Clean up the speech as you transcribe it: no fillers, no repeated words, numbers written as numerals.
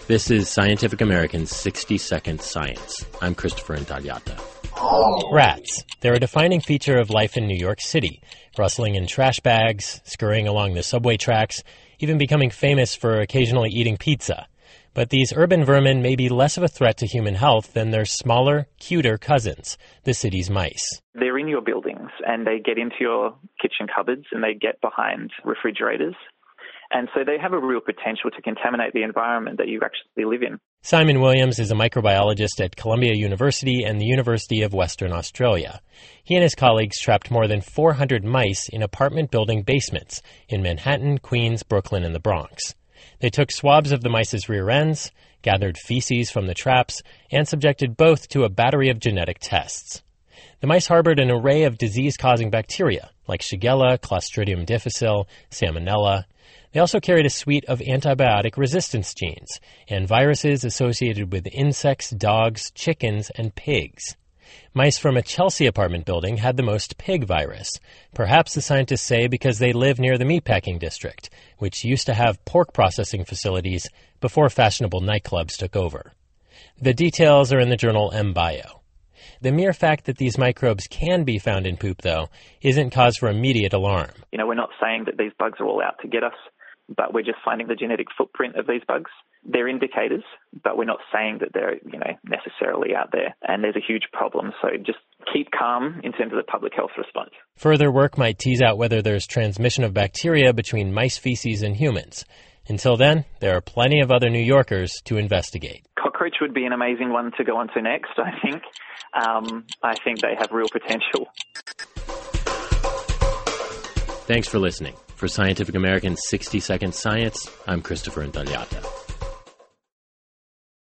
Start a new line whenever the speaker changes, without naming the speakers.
This is Scientific American's 60-Second Science. I'm Christopher Intagliata.
Rats. They're a defining feature of life in New York City, rustling in trash bags, scurrying along the subway tracks, even becoming famous for occasionally eating pizza. But these urban vermin may be less of a threat to human health than their smaller, cuter cousins, the city's mice.
They're in your buildings and they get into your kitchen cupboards and they get behind refrigerators. And so they have a real potential to contaminate the environment that you actually live in.
Simon Williams is a microbiologist at Columbia University and the University of Western Australia. He and his colleagues trapped more than 400 mice in apartment building basements in Manhattan, Queens, Brooklyn, and the Bronx. They took swabs of the mice's rear ends, gathered feces from the traps, and subjected both to a battery of genetic tests. The mice harbored an array of disease-causing bacteria, like Shigella, Clostridium difficile, Salmonella. They also carried a suite of antibiotic resistance genes and viruses associated with insects, dogs, chickens, and pigs. Mice from a Chelsea apartment building had the most pig virus, perhaps the scientists say because they live near the meatpacking district, which used to have pork processing facilities before fashionable nightclubs took over. The details are in the journal MBio. The mere fact that these microbes can be found in poop, though, isn't cause for immediate alarm.
We're not saying that these bugs are all out to get us, but we're just finding the genetic footprint of these bugs. They're indicators, but we're not saying that they're, necessarily out there. And there's a huge problem, so just keep calm in terms of the public health response.
Further work might tease out whether there's transmission of bacteria between mice feces and humans. Until then, there are plenty of other New Yorkers to investigate.
Cockroach would be an amazing one to go on to next, I think. I think they have real potential.
Thanks for listening. For Scientific American's 60-Second Science, I'm Christopher Intagliata.